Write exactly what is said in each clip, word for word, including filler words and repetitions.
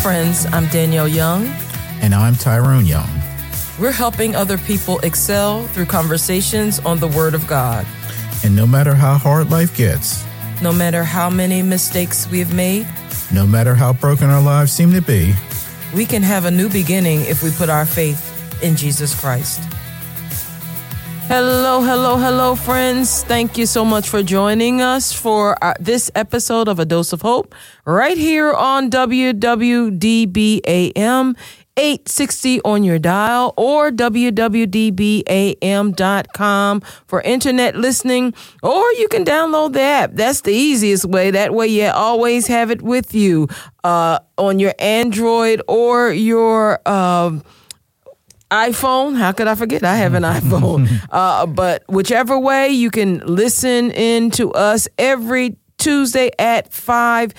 friends, I'm Danielle Young. And I'm Tyrone Young. We're helping other people excel through conversations on the Word of God. And no matter how hard life gets, no matter how many mistakes we have made, no matter how broken our lives seem to be, we can have a new beginning if we put our faith in Jesus Christ. Hello, hello, hello, friends. Thank you so much for joining us for our, this episode of A Dose of Hope right here on W W D B A M eight sixty on your dial or W W D B A M dot com for internet listening, or you can download the app. That's the easiest way. That way you always have it with you uh, on your Android or your uh, iPhone. How could I forget? I have an iPhone. Uh, but whichever way, you can listen in to us every Tuesday at five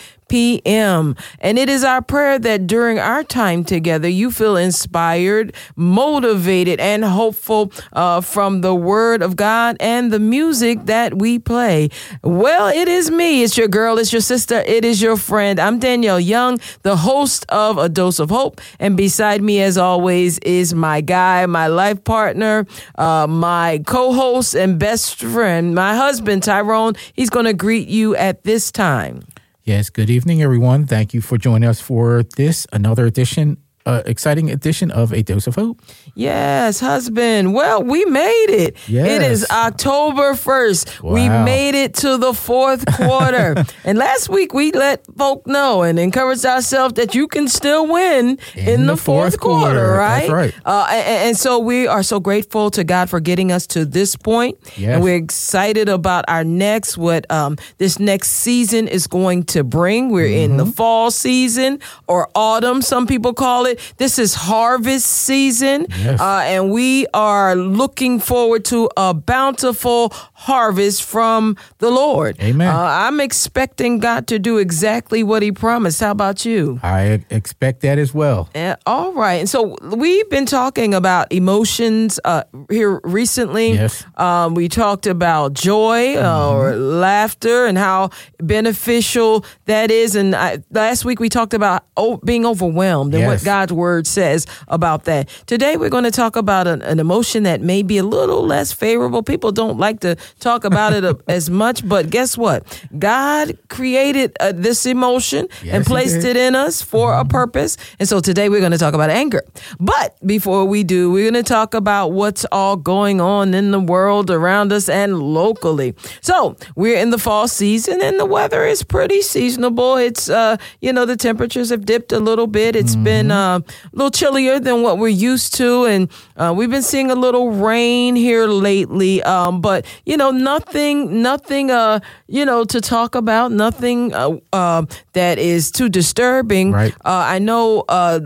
p.m. And it is our prayer that during our time together, you feel inspired, motivated, and hopeful uh, from the Word of God and the music that we play. Well, it is me. It's your girl. It's your sister. It is your friend. I'm Danielle Young, the host of A Dose of Hope. And beside me, as always, is my guy, my life partner, uh, my co-host and best friend, my husband, Tyrone. He's going to greet you at this time. Yes, good evening, everyone. Thank you for joining us for this, another edition, uh, exciting edition of A Dose of Hope. Yes, husband. Well, we made it. Yes. It is October first. Wow. We made it to the fourth quarter. And last week we let folk know and encouraged ourselves that you can still win in, in the, the fourth, fourth quarter, quarter, right? That's right. Uh, and, and so we are so grateful to God for getting us to this point. Yes. And we're excited about our next, what um, this next season is going to bring. We're mm-hmm. in the fall season or autumn, some people call it. This is harvest season. Yes. Uh, and we are looking forward to a bountiful harvest from the Lord. Amen. Uh, I'm expecting God to do exactly what he promised. How about you? I expect that as well. Uh, all right. And so we've been talking about emotions uh, here recently. Yes. Um, we talked about joy uh, mm-hmm. or laughter and how beneficial that is. And I, last week we talked about oh, being overwhelmed and yes. what God's word says about that. Today we're going to talk about an, an emotion that may be a little less favorable. People don't like to talk about it as much, but guess what? God created uh, this emotion yes, and placed it in us for mm-hmm. a purpose. And so today we're going to talk about anger. But before we do, we're going to talk about what's all going on in the world around us and locally. So we're in the fall season and the weather is pretty seasonable. It's, uh, you know, the temperatures have dipped a little bit. It's mm-hmm. been uh, a little chillier than what we're used to. And uh, we've been seeing a little rain here lately. Um, but, you know, nothing, nothing, uh, you know, to talk about, nothing uh, uh, that is too disturbing. Right. Uh, I know uh,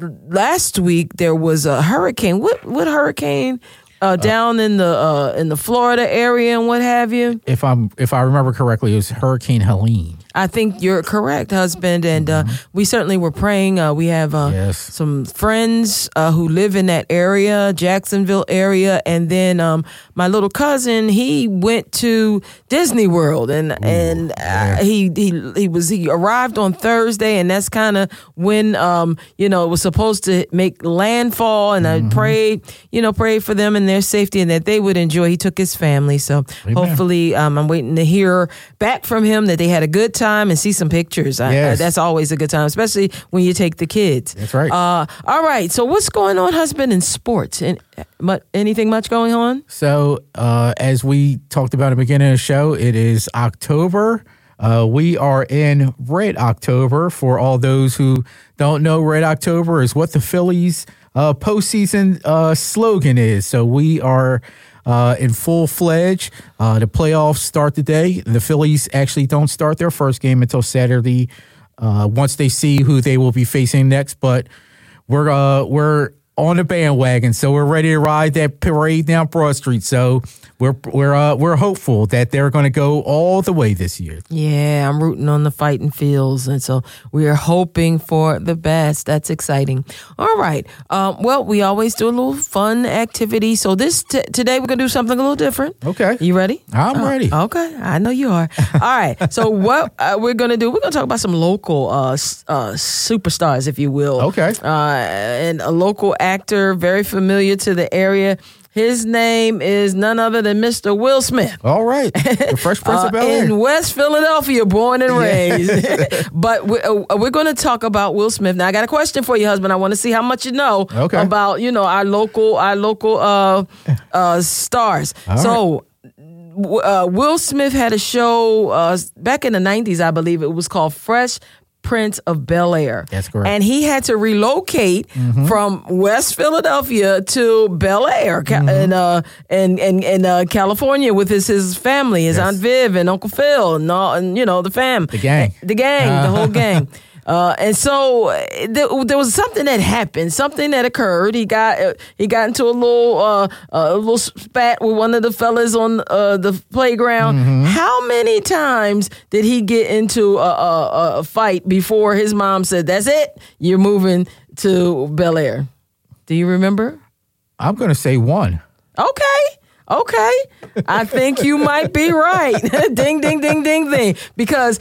last week there was a hurricane. What, what hurricane? Uh, down uh, in the uh, in the Florida area and what have you. If I'm if I remember correctly, it was Hurricane Helene. I think you're correct, husband. And uh, mm-hmm. we certainly were praying. Uh, we have uh, yes. some friends uh, who live in that area, Jacksonville area. And then um, my little cousin, he went to Disney World and Ooh, and yeah. uh, he, he he was he arrived on Thursday. And that's kind of when, um, you know, it was supposed to make landfall. And mm-hmm. I prayed, you know, prayed for them and their safety and that they would enjoy. He took his family. So Amen. hopefully um, I'm waiting to hear back from him that they had a good time. And see some pictures. I, yes. I, that's always a good time, especially when you take the kids. That's right. Uh, all right. So what's going on, husband, in sports? And much, anything much going on? So uh, as we talked about at the beginning of the show, it is October. Uh, we are in Red October. For all those who don't know, Red October is what the Phillies uh, postseason uh, slogan is. So we are Uh, in full-fledged. Uh, the playoffs start today. The Phillies actually don't start their first game until Saturday, uh, once they see who they will be facing next. But we're uh, we're on the bandwagon. So we're ready to ride that parade down Broad Street. So we're we're uh, we're hopeful that they're going to go all the way this year. Yeah, I'm rooting on the fighting fields, and so we are hoping for the best. That's exciting. All right. Um, well, we always do a little fun activity. So this t- today we're gonna do something a little different. Okay. You ready? I'm uh, ready. Okay, I know you are. All right. So what uh, we're gonna do? We're gonna talk about some local uh, uh, superstars, if you will. Okay. Uh, and a local actor, very familiar to the area. His name is none other than Mister Will Smith. All right. The Fresh Prince uh, of Bel-Air. in West Philadelphia, born and raised. But we, uh, we're going to talk about Will Smith. Now, I got a question for you, husband. I want to see how much you know okay. about, you know, our local, our local uh, uh, stars. All so, right. uh, Will Smith had a show uh, back in the nineties, I believe. It was called Fresh Prince of Bel-Air. That's correct. And he had to relocate mm-hmm. from West Philadelphia to Bel-Air mm-hmm. in, uh, in, in, in uh, California with his, his family, his yes. Aunt Viv and Uncle Phil and, all, and, you know, the fam. The gang. The gang, uh-huh. the whole gang. Uh, and so there, there was something that happened, something that occurred. He got uh, he got into a little uh, a little spat with one of the fellas on uh, the playground. Mm-hmm. How many times did he get into a, a, a fight before his mom said, "That's it, you're moving to Bel-Air"? Do you remember? I'm going to say one. Okay. Okay, I think you might be right. Ding, ding, ding, ding, ding. Because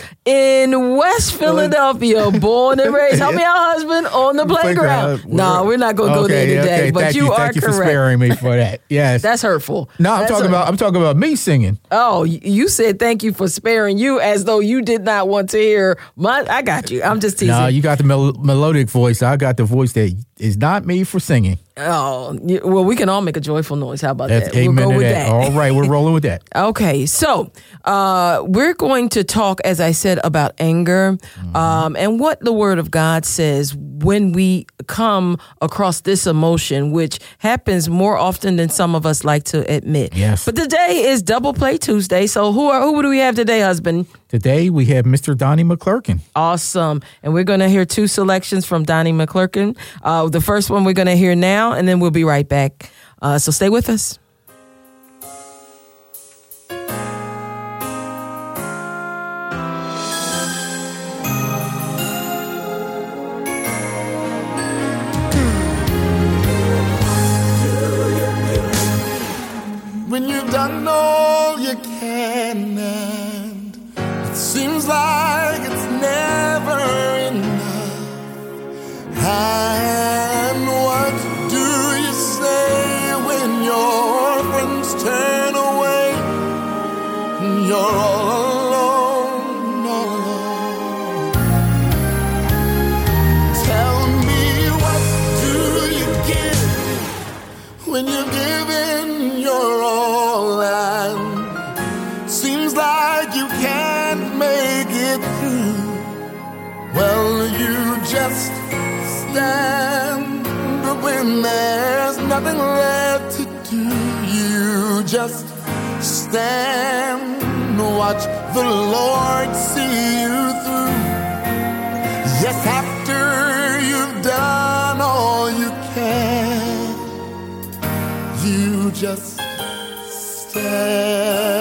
in West Philadelphia, born and raised, help me out, husband, on the playground. playground. No, we're not going to okay, go there today. Okay, but thank you, you are thank you correct. for sparing me for that. Yes, that's hurtful. No, I'm that's talking hurtful. about I'm talking about me singing. Oh, you said thank you for sparing you, as though you did not want to hear my. I got you. I'm just teasing. No, you got the mel- melodic voice. I got the voice that is not made for singing. Oh, well, we can all make a joyful noise. How about That's that? We'll go with that. that. All right, we're rolling with that. Okay, so uh, we're going to talk, as I said, about anger mm-hmm. um, and what the Word of God says when we come across this emotion, which happens more often than some of us like to admit. Yes. But today is Double Play Tuesday, so who are who do we have today, husband? Today we have Mister Donnie McClurkin. Awesome. And we're going to hear two selections from Donnie McClurkin. Uh, the first one we're going to hear now, and then we'll be right back. Uh, so stay with us. When you've done all you can and it seems like it's never enough. And what do you say when your friends turn away and you're all alone, all alone? Tell me, what do you give when you're giving your all and seems like you can't make it through? Well, you just stand when there's nothing left to do. You just stand, watch the Lord see you through. Yes, after you've done all you can, you just stand.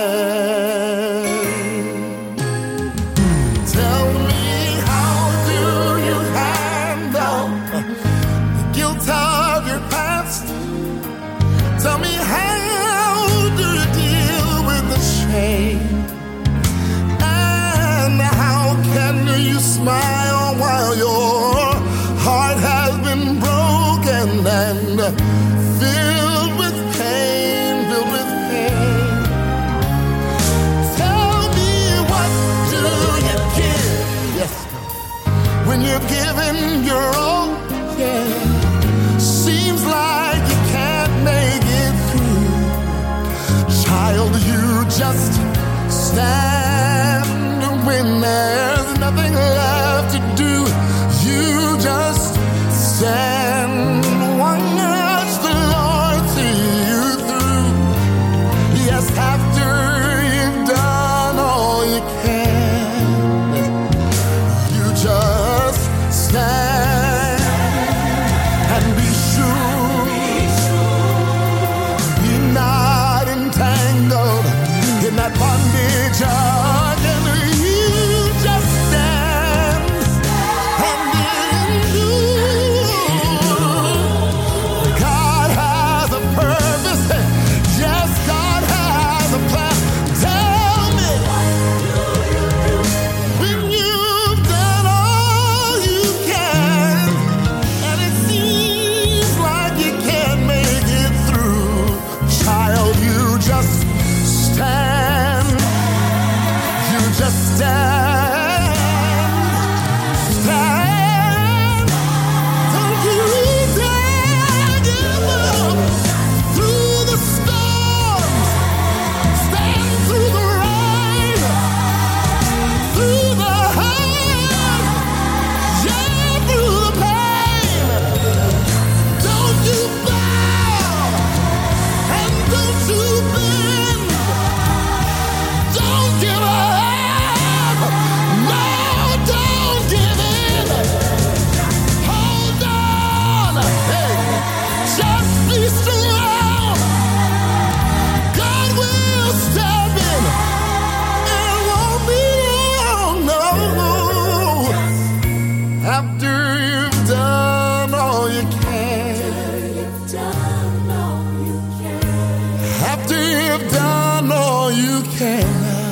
Tell me, how do you handle the guilt of your past? Tell me, how do you deal with the shame? And how can you smile while your heart has been broken and filled with pain, filled with pain? Tell me, what do you give? Yes, when you're giving your all, yeah, seems like you can't make it through. Child, you just stand when there's nothing left to do. You just stand, watch the Lord see you through. Yes, after you've done all you can, you just stand and be sure can.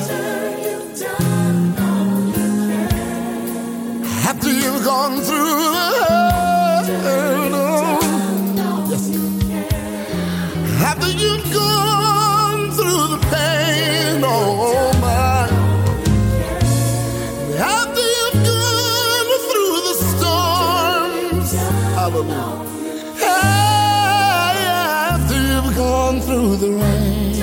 After you've gone through the hurt, yes. After you've gone through the pain, oh my. After you've gone through the storms, hallelujah. After you've gone through the rain.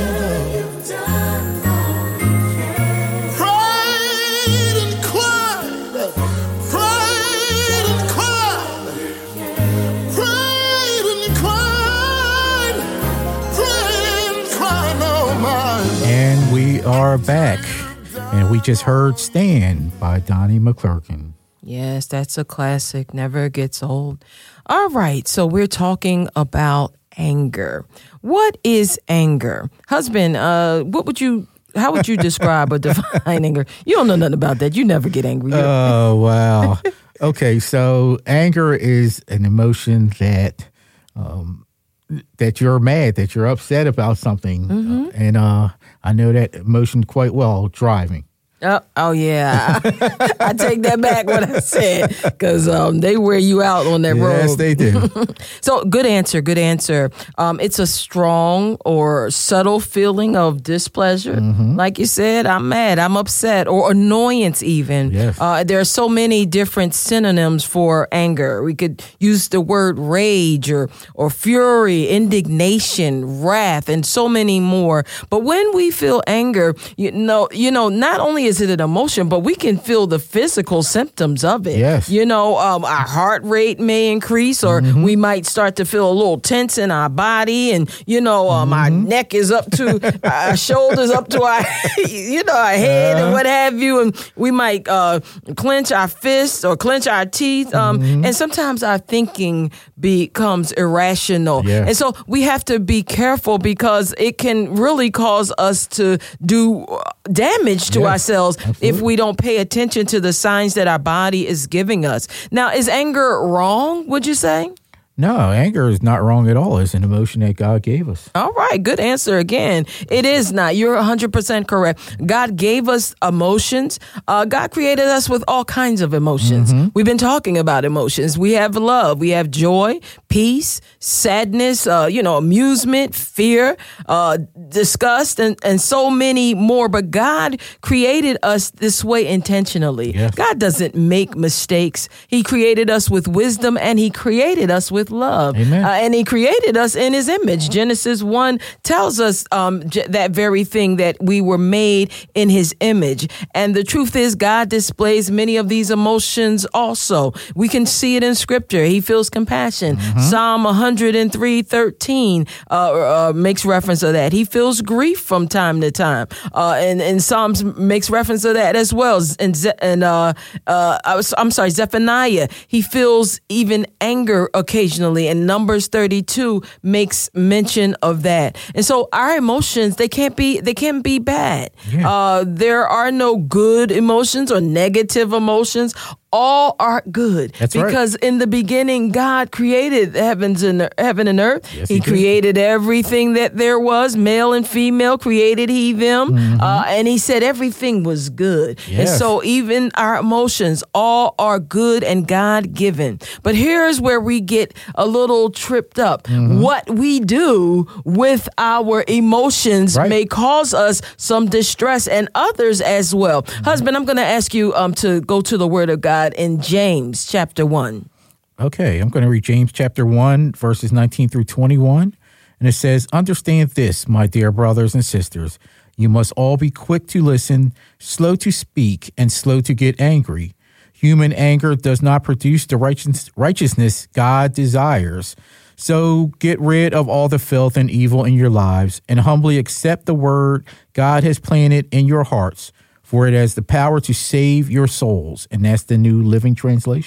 We are back, and we just heard Stand by Donnie McClurkin. Yes, that's a classic, never gets old. All right, so we're talking about anger. What is anger? Husband, uh, what would you, how would you describe or define anger? You don't know nothing about that. You never get angry. Oh, wow. Okay, so anger is an emotion that um, that you're mad, that you're upset about something. Mm-hmm. Uh, and uh, I know that emotion quite well, driving. Oh, oh yeah. I take that back what I said, because um, they wear you out on that yes, road. Yes, they do. So good answer, good answer. Um, it's a strong or subtle feeling of displeasure. Mm-hmm. Like you said, I'm mad, I'm upset, or annoyance even. Yes. Uh, there are so many different synonyms for anger. We could use the word rage or, or fury, indignation, wrath, and so many more. But when we feel anger, you know, you know, not only is it an emotion, but we can feel the physical symptoms of it. Yes. You know, um, our heart rate may increase, or mm-hmm. we might start to feel a little tense in our body, and you know, um, mm-hmm. our neck is up to our shoulders, up to our, you know, our head, uh-huh. and what have you, and we might uh, clench our fists or clench our teeth, um, mm-hmm. and sometimes our thinking becomes irrational, yeah. and so we have to be careful, because it can really cause us to do damage to yes. ourselves. Absolutely. If we don't pay attention to the signs that our body is giving us. Now, is anger wrong, would you say? No, anger is not wrong at all. It's an emotion that God gave us. All right. Good answer again. It is not. You're one hundred percent correct. God gave us emotions. Uh, God created us with all kinds of emotions. Mm-hmm. We've been talking about emotions. We have love. We have joy, peace, sadness, uh, you know, amusement, fear, uh, disgust, and, and so many more. But God created us this way intentionally. Yes. God doesn't make mistakes. He created us with wisdom, and he created us with love. Amen. Uh, and he created us in his image. Genesis one tells us um, j- that very thing, that we were made in his image. And the truth is, God displays many of these emotions also. We can see it in scripture. He feels compassion. Mm-hmm. Psalm one oh three thirteen uh, uh, makes reference to that. He feels grief from time to time. Uh, and, and Psalms makes reference to that as well. And, Ze- and uh, uh, I was, I'm sorry, Zephaniah, he feels even anger occasionally. And Numbers thirty-two makes mention of that. And so our emotions, they can't be, they can't be bad. Yeah. Uh, there are no good emotions or negative emotions. All are good. That's because right. in the beginning, God created heavens and heaven and earth. Yes, he he did. created everything that there was, male and female created he them. Mm-hmm. Uh, and he said everything was good. Yes. And so even our emotions, all are good and God given. But here's where we get a little tripped up. Mm-hmm. What we do with our emotions right. may cause us some distress, and others as well. Mm-hmm. Husband, I'm going to ask you um, to go to the Word of God in James chapter one. Okay, I'm going to read James chapter one, verses nineteen through twenty-one. And it says, "Understand this, my dear brothers and sisters. You must all be quick to listen, slow to speak, and slow to get angry. Human anger does not produce the righteous, righteousness God desires. So get rid of all the filth and evil in your lives, and humbly accept the word God has planted in your hearts, for it has the power to save your souls." And that's the New Living Translation.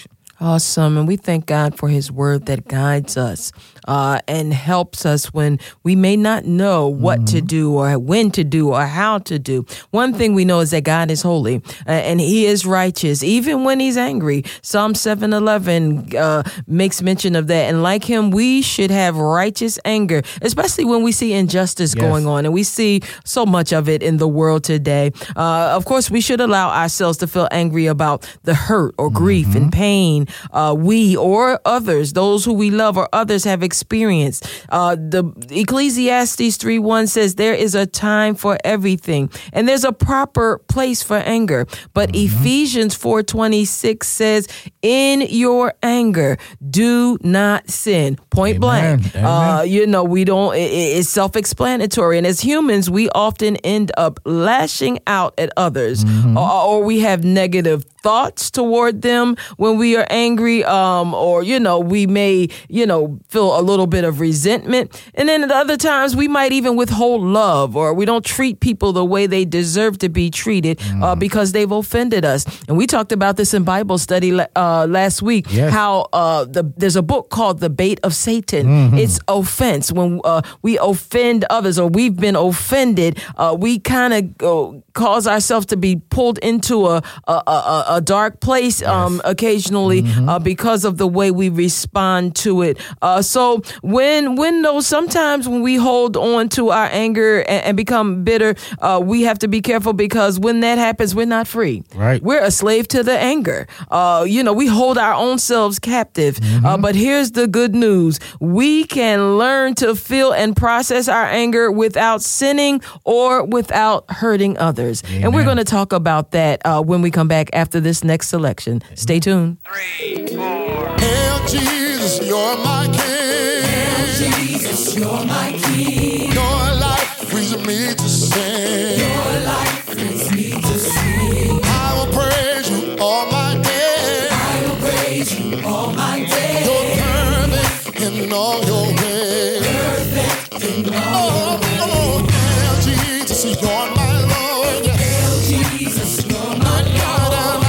Awesome. And we thank God for his word that guides us uh, and helps us when we may not know what mm-hmm. to do or when to do or how to do. One thing we know is that God is holy uh, and he is righteous, even when he's angry. Psalm seven eleven uh, makes mention of that. And like him, we should have righteous anger, especially when we see injustice yes. going on. And we see so much of it in the world today. Uh, of course, we should allow ourselves to feel angry about the hurt or grief mm-hmm. and pain Uh, we or others, those who we love or others have experienced. Uh, the Ecclesiastes three one says there is a time for everything and there's a proper place for anger. But mm-hmm. Ephesians four twenty-six says, in your anger, do not sin. Point Amen. blank. Amen. Uh, you know, we don't, it, it's self-explanatory. And as humans, we often end up lashing out at others mm-hmm. or, or we have negative thoughts toward them when we are angry, um, or, you know, we may, you know, feel a little bit of resentment. And then at other times we might even withhold love, or we don't treat people the way they deserve to be treated mm. uh, because they've offended us. And we talked about this in Bible study uh, last week, yes. how uh, the, there's a book called The Bait of Satan. Mm-hmm. It's offense. When uh, we offend others or we've been offended, uh, we kind of uh, cause ourselves to be pulled into a, a, a, a dark place um, yes. occasionally mm-hmm. uh, because of the way we respond to it. Uh, so when when those sometimes when we hold on to our anger and, and become bitter, uh, we have to be careful because when that happens, we're not free. Right. We're a slave to the anger. Uh, you know, we hold our own selves captive. Mm-hmm. Uh, but here's the good news. We can learn to feel and process our anger without sinning or without hurting others. Amen. And we're going to talk about that uh, when we come back after this next selection. Stay tuned. Three, four. Hail Jesus, you're my king. Hail Jesus, you're my king. Your life frees me to sing. Your life frees me to sing. I will praise you all my days. I will praise you all my days. You're perfect in all your ways. Perfect in all your ways. Oh, hail Jesus, you're my Lord. Hail Jesus, you're my Lord.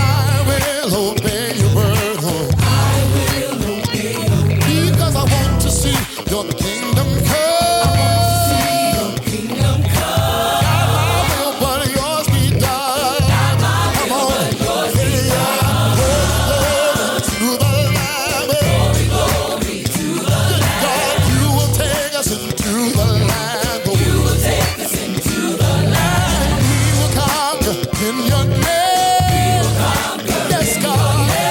Your kingdom come. I want to see your kingdom come. Not my will, but yours be done. Not my will, come on. But yours be done. Glory, glory to the Lamb. Glory, glory to the Lamb. God, you will take us into the land. You will take us into the land. And we will conquer in your name. We will conquer yes, in God. Your name.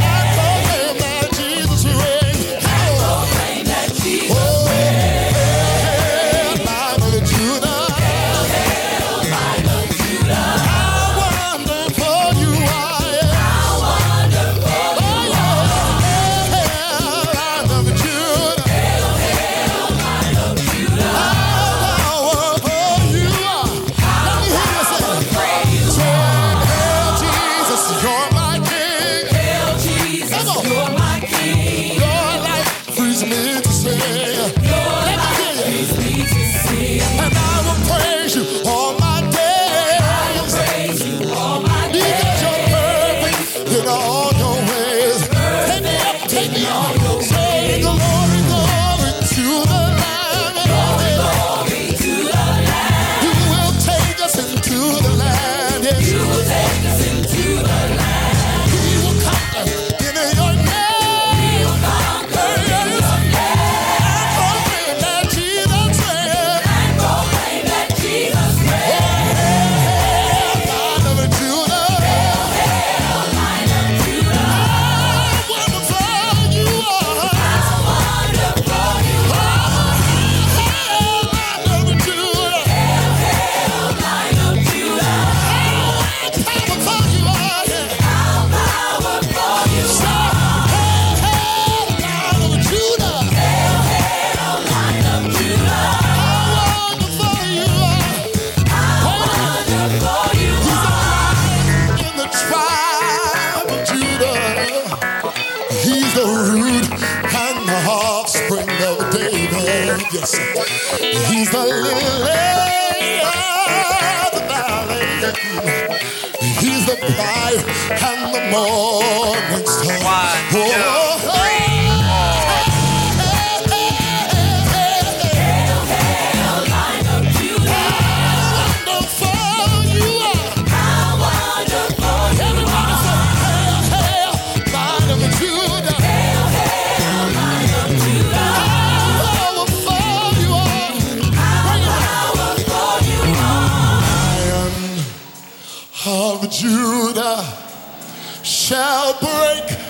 Yes, he's the lily of the valley. He's the bright and the morning star. Oh, of Judah shall break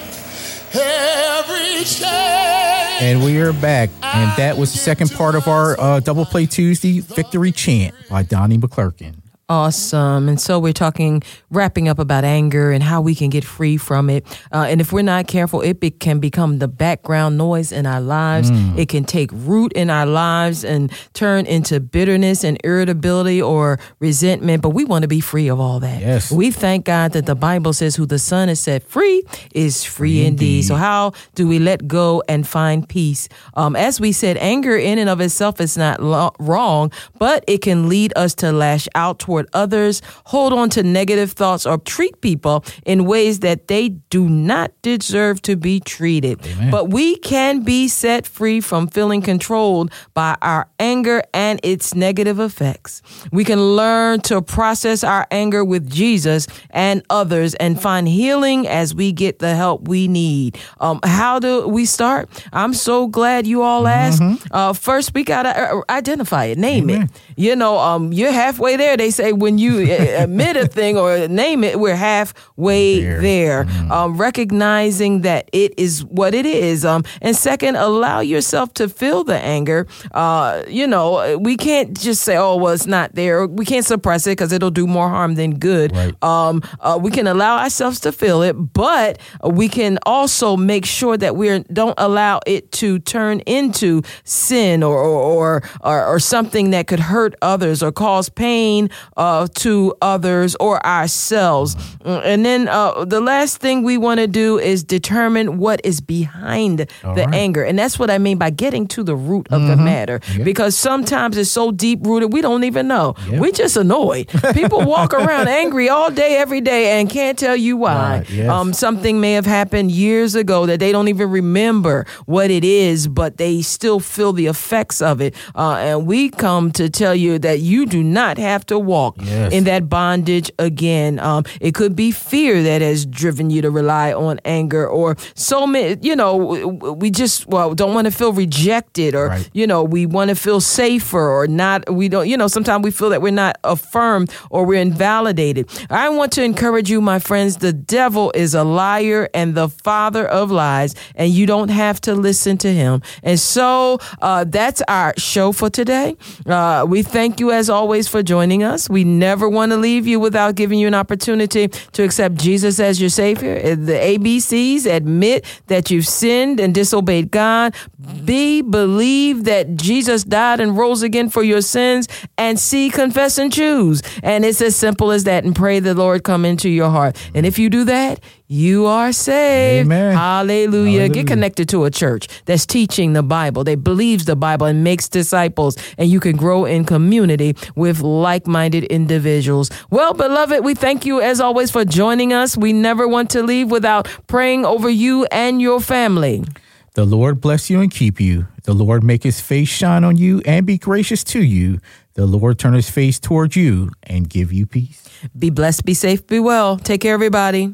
every chain. And we are back. And that was the second part of our uh, Double Play Tuesday Victory Chant by Donnie McClurkin. Awesome. And so we're talking, wrapping up about anger and how we can get free from it. Uh, and if we're not careful, it be- can become the background noise in our lives. Mm. It can take root in our lives and turn into bitterness and irritability or resentment. But we want to be free of all that. Yes. We thank God that the Bible says who the Son has set free is free, free indeed. indeed. So how do we let go and find peace? Um, as we said, anger in and of itself is not lo- wrong, but it can lead us to lash out toward others, hold on to negative thoughts, or treat people in ways that they do not deserve to be treated. Amen. But we can be set free from feeling controlled by our anger and its negative effects. We can learn to process our anger with Jesus and others and find healing as we get the help we need. Um, how do we start? I'm so glad you all asked. Mm-hmm. Uh, first, we got to identify it, name Amen. it. You know, um, you're halfway there. They say when you admit a thing or name it, we're halfway there. there. Mm. Um, recognizing that it is what it is. Um, and second, allow yourself to feel the anger. Uh, you know, we can't just say, oh, well, it's not there. We can't suppress it because it'll do more harm than good. Right. Um, uh, we can allow ourselves to feel it, but we can also make sure that we don't allow it to turn into sin or or, or, or something that could hurt others or cause pain uh, to others or ourselves. And then uh, the last thing we want to do is determine what is behind All the right. anger. And that's what I mean by getting to the root of mm-hmm. the matter. Yeah. Because sometimes it's so deep rooted, we don't even know. Yeah. We just annoyed. People walk around angry all day, every day, and can't tell you why. Right. Yes. Um, something may have happened years ago that they don't even remember what it is, but they still feel the effects of it. Uh, and we come to tell you that you do not have to walk Yes. in that bondage again. Um, it could be fear that has driven you to rely on anger, or so many, you know, we just, well, don't want to feel rejected, or, right. you know, we want to feel safer or not. We don't, you know, sometimes we feel that we're not affirmed or we're invalidated. I want to encourage you, my friends, the devil is a liar and the father of lies, and you don't have to listen to him. And so uh, that's our show for today. Uh, we thank you as always for joining us. We never want to leave you without giving you an opportunity to accept Jesus as your Savior. The A B Cs: admit that you've sinned and disobeyed God. B, believe that Jesus died and rose again for your sins. And C, confess and choose. And it's as simple as that. And pray the Lord come into your heart. And if you do that, you are saved. Amen. Hallelujah. Hallelujah. Get connected to a church that's teaching the Bible, that believes the Bible and makes disciples, and you can grow in community with like-minded individuals. Well, beloved, we thank you as always for joining us. We never want to leave without praying over you and your family. The Lord bless you and keep you. The Lord make his face shine on you and be gracious to you. The Lord turn his face toward you and give you peace. Be blessed, be safe, be well. Take care, everybody.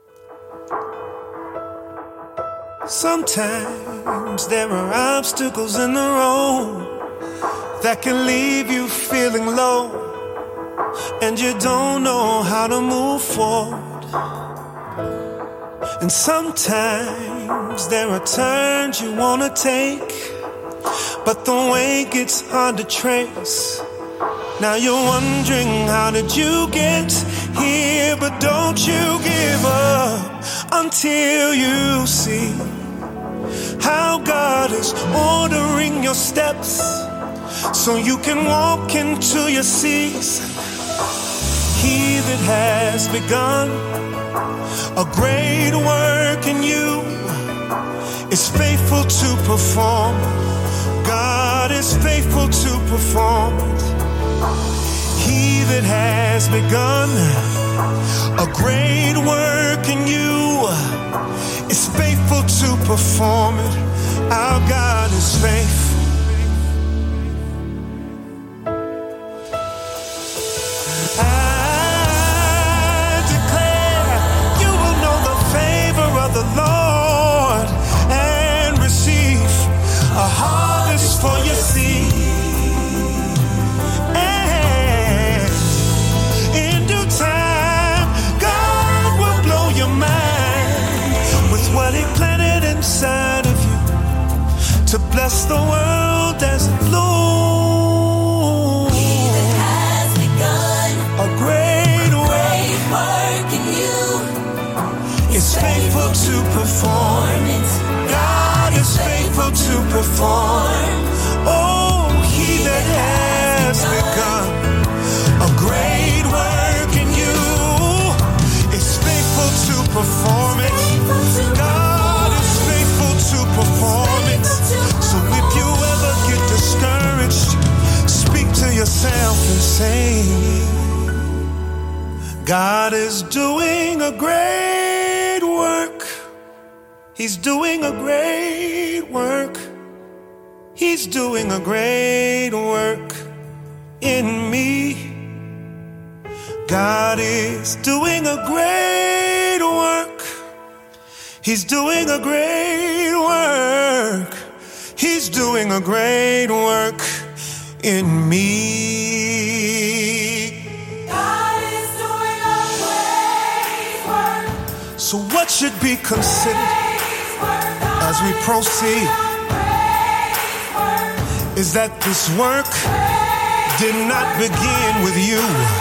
Sometimes there are obstacles in the road that can leave you feeling low, and you don't know how to move forward. And sometimes there are turns you want to take, but the way gets hard to trace. Now you're wondering, how did you get here? But don't you give up until you see how God is ordering your steps, so you can walk into your season. He that has begun a great work in you is faithful to perform. God is faithful to perform it. He that has begun a great work in you is faithful to perform it. Our God is faithful. I declare you will know the favor of the Lord and receive a harvest for your seed. And in due time, bless the world as it looms. He that has begun A great work great work in you is faithful to perform. it. God is faithful to perform. Oh, he that has begun a great work in you is faithful to perform it. God is faithful to perform it. So if you ever get discouraged, speak to yourself and say, God is doing a great work. He's doing a great work. He's doing a great work in me. God is doing a great work. He's doing a great work. He's doing a great work in me. God is doing a great work. So what should be considered as we proceed is that this work did not begin with you.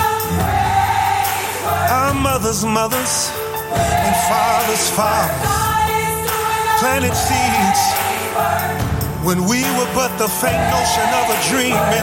Our mothers' mothers and fathers' fathers planted seeds when we were but the faint notion of a dream in